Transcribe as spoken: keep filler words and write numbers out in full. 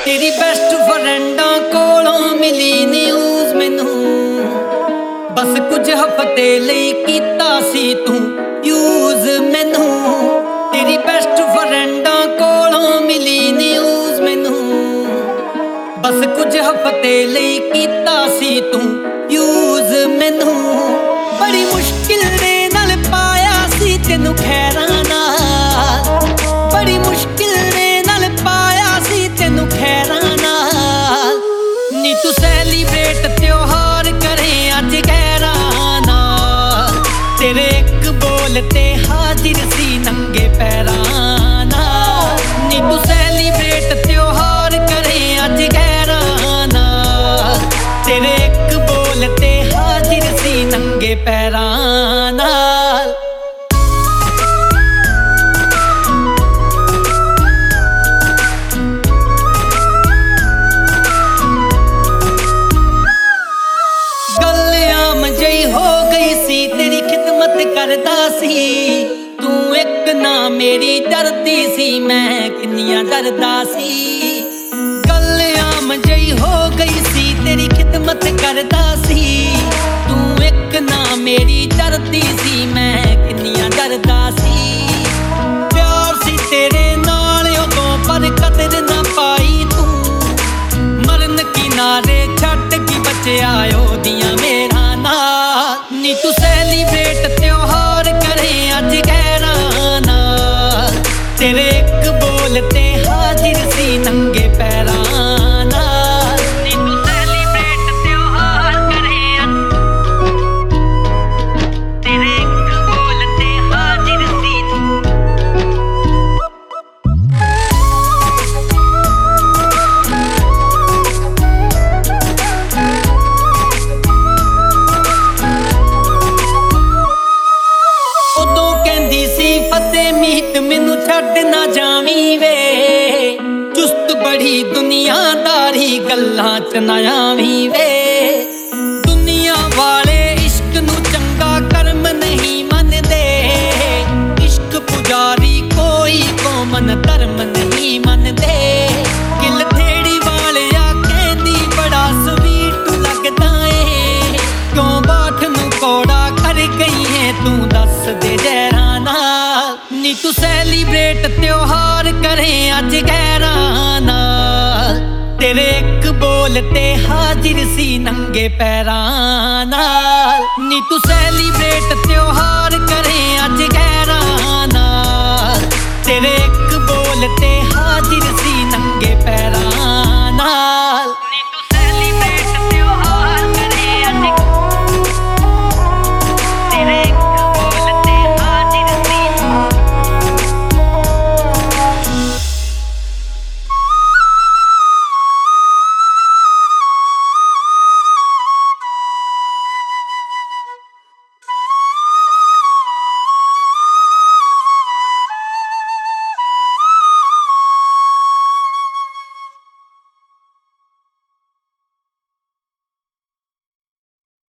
तेरी बेस्ट फ्रेंडा कोलों मिली न्यूज़ मैनू बस कुछ हफ्ते लई कीता सी तू यूज़ मैनू। तेरी बेस्ट फ्रेंडा कोलों मिली न्यूज़ मैनू बस कुछ हफ्ते लई कीता सी तू यूज़ मैनू। बड़ी मुश्किल दे नाल पाया सी तेनू खैरां नाल, बड़ी मुश्किल दे नाल पाया सी तेनू खैरां नाल। नी तू सैलीब्रेट त्योहार करे अज गैरां नाल, तेरे एक बोल ते हाजिर सी नंगे पैरां नाल। नी तू सैलीब्रेट त्योहार करे अज गैरां नाल, तेरे एक बोल ते हाजिर सी नंगे पैरां नाल। तेरी खिदमत करदा सी तू एक ना मेरी डरदी सी, मैं किन्नियां डरदा सी। गल आम जई हो गई सी तेरी खिदमत करदा सी तू एक ना मेरी डरदी सी, मैं किन्नियां डरदा सी। प्यार सी तेरे नाल उदों पर कदर ना पाई तू, मरन किनारे छड्ड की बचिया ओदियां मेरा नाल। नी तू सैलीब्रेट त्योहार करे अज गैरां नाल, तेरे एक बोल ते हाजिर सी नंगे पैरां नाल। नी तू सैलीब्रेट त्योहार करे अज, तेरे एक बोल ते हाजिर सी। मीत मैनू छड्ड ना जावी वे, चुस्त बड़ी दुनियादारी गल्लां च ना आवी वे। दुनिया वाले इश्क नू चंगा कर्म नहीं मनदे, इश्क पुजारी कोई कौमन धर्म नहीं मनदे। किल थेड़ी वाले कहंदी बड़ा स्वीट लगदा ए, क्यों बाठ नू कौड़ा कर गई है तू दस दे जहरां नाल। नी तू सैलीब्रेट त्योहार करे अज गैरां नाल, तेरे एक बोल ते हाजिर सी नंगे पैरां नाल। नी तू सैलीब्रेट त्योहार करे अज गैरां नाल, तेरे एक बोल ते हाजिर सी नंगे पैरां नाल।